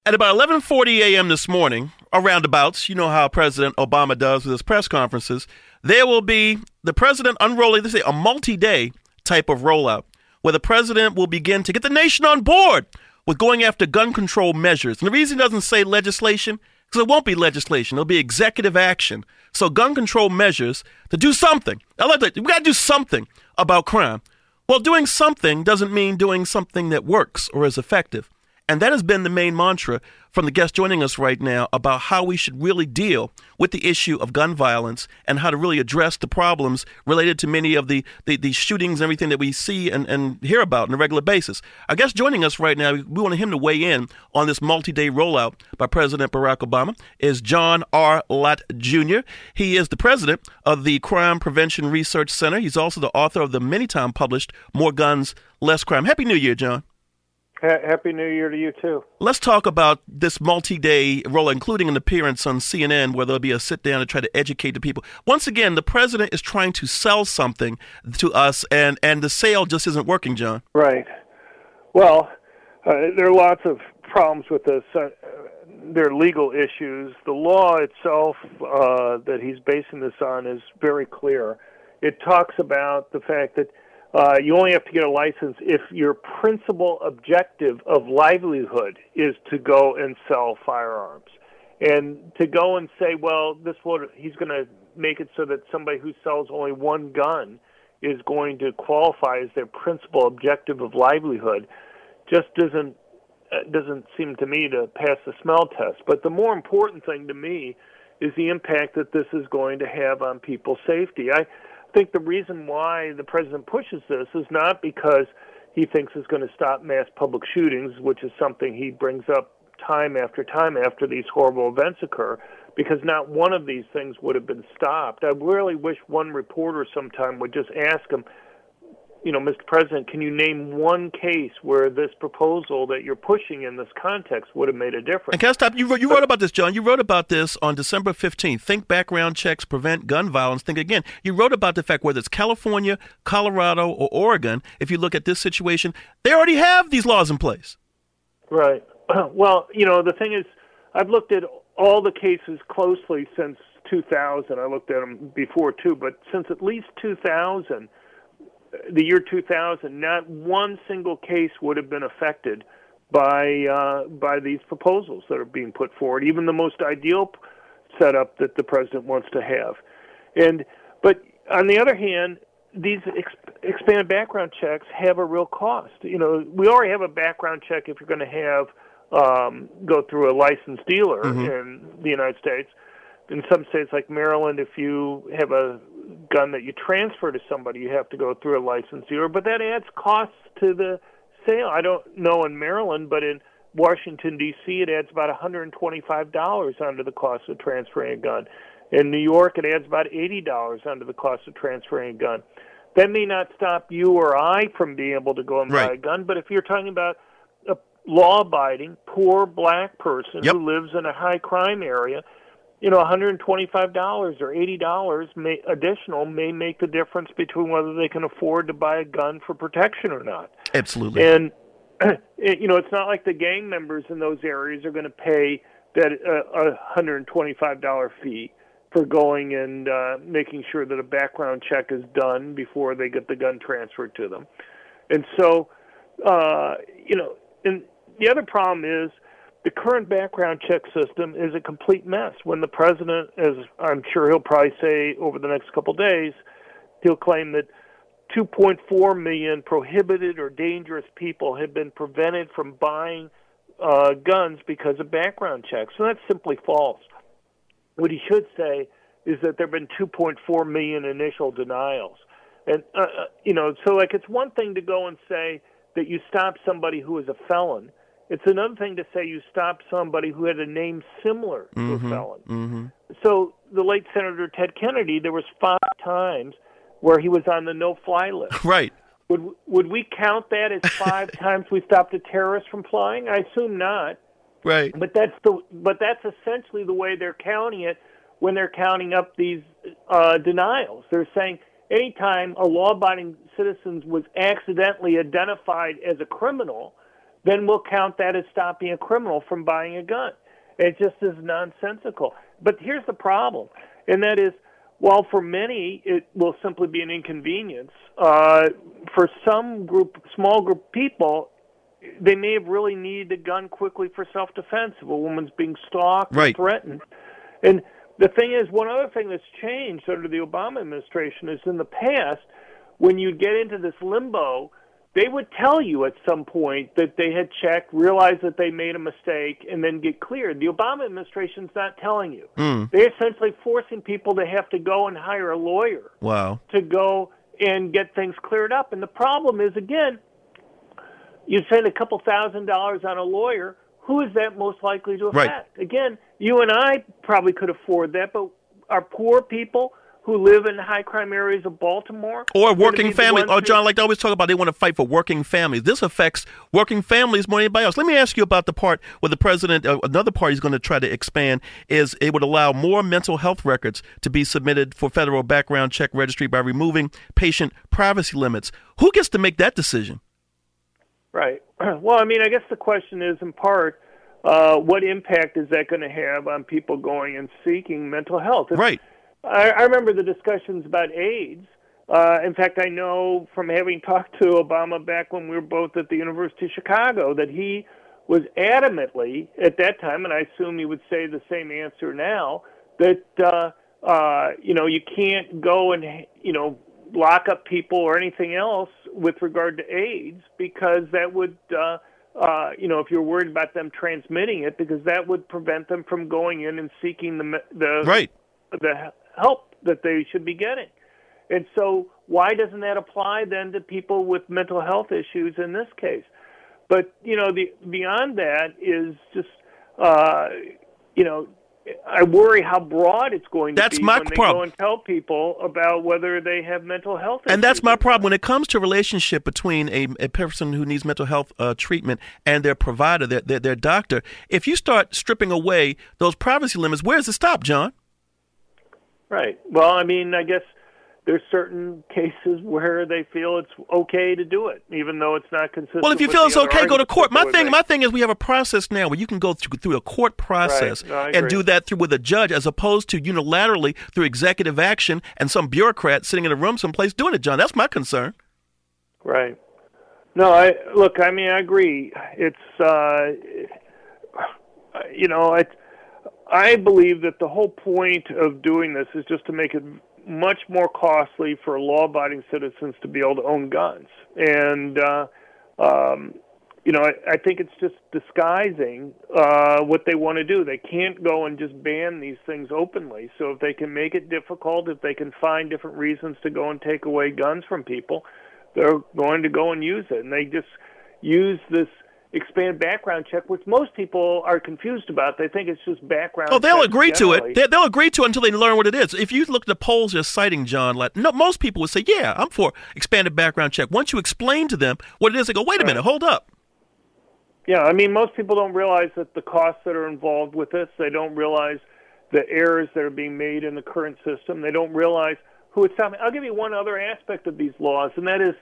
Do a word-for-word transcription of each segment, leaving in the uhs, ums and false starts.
At about eleven forty a.m. this morning, or roundabouts, you know how President Obama does with his press conferences, there will be the president unrolling, let's say, a multi-day type of rollout where the president will begin to get the nation on board with going after gun control measures. And the reason he doesn't say legislation, because it won't be legislation. It'll be executive action. So gun control measures to do something. I like that. We got to do something about crime. Well, doing something doesn't mean doing something that works or is effective. And that has been the main mantra from the guest joining us right now about how we should really deal with the issue of gun violence and how to really address the problems related to many of the, the, the shootings and everything that we see and, and hear about on a regular basis. Our guest joining us right now, we want him to weigh in on this multi-day rollout by President Barack Obama, is John R. Lott Junior He is the president of the Crime Prevention Research Center. He's also the author of the many-time published More Guns, Less Crime. Happy New Year, John. Happy New Year to you, too. Let's talk about this multi-day role, including an appearance on C N N where there'll be a sit-down to try to educate the people. Once again, the president is trying to sell something to us, and, and the sale just isn't working, John. Right. Well, uh, there are lots of problems with this. Uh, there are legal issues. The law itself uh, that he's basing this on is very clear. It talks about the fact that Uh, you only have to get a license if your principal objective of livelihood is to go and sell firearms. And to go and say, well, this will, he's going to make it so that somebody who sells only one gun is going to qualify as their principal objective of livelihood just doesn't uh, doesn't seem to me to pass the smell test. But the more important thing to me is the impact that this is going to have on people's safety. I I think the reason why the president pushes this is not because he thinks it's going to stop mass public shootings, which is something he brings up time after time after these horrible events occur, because not one of these things would have been stopped. I really wish one reporter sometime would just ask him, you know, Mister President, can you name one case where this proposal that you're pushing in this context would have made a difference? And can I stop? You wrote, you wrote about this, John. You wrote about this on December fifteenth. Think background checks prevent gun violence. Think again. You wrote about the fact whether it's California, Colorado, or Oregon, if you look at this situation, they already have these laws in place. Right. Well, you know, the thing is, I've looked at all the cases closely since two thousand. I looked at them before, too, but since at least two thousand, the year two thousand, not one single case would have been affected by uh, by these proposals that are being put forward, even the most ideal setup that the president wants to have. And but on the other hand, these ex- expanded background checks have a real cost. You know, we already have a background check if you're going to have um, go through a licensed dealer mm-hmm. in the United States. In some states like Maryland, if you have a gun that you transfer to somebody, you have to go through a licensed dealer, but that adds costs to the sale. I don't know in Maryland, but in Washington, D C, it adds about one hundred twenty-five dollars onto the cost of transferring a gun. In New York, it adds about eighty dollars onto the cost of transferring a gun. That may not stop you or I from being able to go and right. buy a gun, but if you're talking about a law-abiding, poor black person yep. who lives in a high-crime area, you know, one hundred twenty-five dollars or eighty dollars may, additional may make the difference between whether they can afford to buy a gun for protection or not. Absolutely. And, you know, it's not like the gang members in those areas are going to pay that uh, a one hundred twenty-five dollars fee for going and uh, making sure that a background check is done before they get the gun transferred to them. And so, uh, you know, and the other problem is, the current background check system is a complete mess. When the president, as I'm sure he'll probably say over the next couple of days, he'll claim that two point four million prohibited or dangerous people have been prevented from buying uh, guns because of background checks. So that's simply false. What he should say is that there have been two point four million initial denials. And, uh, you know, so like it's one thing to go and say that you stop somebody who is a felon. It's another thing to say you stopped somebody who had a name similar to mm-hmm, a felon. Mm-hmm. So the late Senator Ted Kennedy, there was five times where he was on the no-fly list. Right. Would would we count that as five times we stopped a terrorist from flying? I assume not. Right. But that's the but that's essentially the way they're counting it when they're counting up these uh, denials. They're saying anytime a law-abiding citizen was accidentally identified as a criminal, then we'll count that as stopping a criminal from buying a gun. It just is nonsensical. But here's the problem, and that is, while for many it will simply be an inconvenience, uh, for some group, small group of people, they may have really needed a gun quickly for self-defense if a woman's being stalked right. or threatened. And the thing is, one other thing that's changed under the Obama administration is in the past, when you get into this limbo, they would tell you at some point that they had checked, realized that they made a mistake, and then get cleared. The Obama administration's not telling you. Mm. They're essentially forcing people to have to go and hire a lawyer wow. to go and get things cleared up. And the problem is, again, you spend a couple thousand dollars on a lawyer, who is that most likely to affect? Right. Again, you and I probably could afford that, but our poor people who live in high-crime areas of Baltimore. Or working families. Oh, Or John, like they always talk about, they want to fight for working families. This affects working families more than anybody else. Let me ask you about the part where the president, uh, another part he's going to try to expand, is it would allow more mental health records to be submitted for federal background check registry by removing patient privacy limits. Who gets to make that decision? Right. Well, I mean, I guess the question is, in part, uh, what impact is that going to have on people going and seeking mental health? If, right. I, I remember the discussions about AIDS. Uh, in fact, I know from having talked to Obama back when we were both at the University of Chicago that he was adamantly, at that time, and I assume he would say the same answer now, that, uh, uh, you know, you can't go and, you know, lock up people or anything else with regard to AIDS, because that would, uh, uh, you know, if you're worried about them transmitting it, because that would prevent them from going in and seeking the the right. the help that they should be getting. And so why doesn't that apply then to people with mental health issues in this case? But, you know, the beyond that is just, uh, you know, I worry how broad it's going to that's be my when they problem. go and tell people about whether they have mental health issues. And that's my problem. When it comes to relationship between a, a person who needs mental health uh, treatment and their provider, their, their, their doctor, if you start stripping away those privacy limits, where does it stop, John? Right. Well, I mean, I guess there's certain cases where they feel it's okay to do it, even though it's not consistent. Well, if you with feel the it's other okay, go to arguments court. that My they thing, make. my thing is, we have a process now where you can go through through a court process Right. No, I and agree. do that through with a judge, as opposed to unilaterally through executive action and some bureaucrat sitting in a room someplace doing it, John. That's my concern. Right. No, I look. I mean, I agree. It's uh, you know, I I believe that the whole point of doing this is just to make it much more costly for law-abiding citizens to be able to own guns. And, uh, um, you know, I, I think it's just disguising uh, what they want to do. They can't go and just ban these things openly. So if they can make it difficult, if they can find different reasons to go and take away guns from people, they're going to go and use it. And they just use this expanded background check, which most people are confused about. They think it's just background. Oh, they'll checks agree to generally. it. They, they'll agree to it until they learn what it is. If you look at the polls they're citing, John, like no, most people would say, yeah, I'm for expanded background check. Once you explain to them what it is, they go, wait a Right. minute, hold up. Yeah, I mean, most people don't realize that the costs that are involved with this. They don't realize the errors that are being made in the current system. They don't realize who it's stopping. I'll give you one other aspect of these laws, and that is,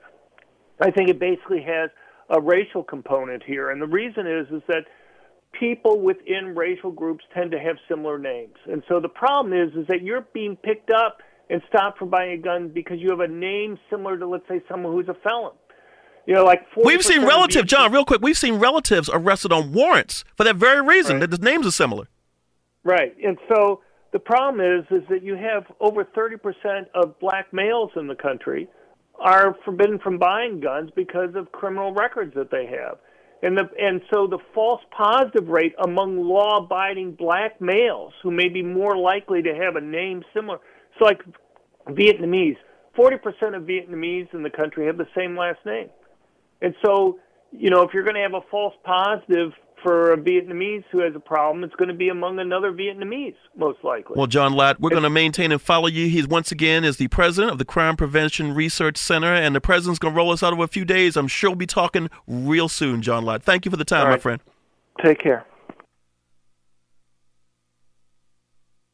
I think it basically has a racial component here. And the reason is, is that people within racial groups tend to have similar names. And so the problem is, is that you're being picked up and stopped for buying a gun because you have a name similar to, let's say, someone who's a felon. You know, like We've seen relatives, of John, real quick, we've seen relatives arrested on warrants for that very reason, Right. that the names are similar. Right. And so the problem is, is that you have over thirty percent of black males in the country are forbidden from buying guns because of criminal records that they have. And the and so the false positive rate among law-abiding black males who may be more likely to have a name similar. So like Vietnamese, forty percent of Vietnamese in the country have the same last name. And so, you know, if you're going to have a false positive for a Vietnamese who has a problem, it's going to be among another Vietnamese, most likely. Well, John Lott, we're going to maintain and follow you. He's once again is the president of the Crime Prevention Research Center, and the president's going to roll us out over a few days. I'm sure we'll be talking real soon, John Lott. Thank you for the time, All right. my friend. Take care.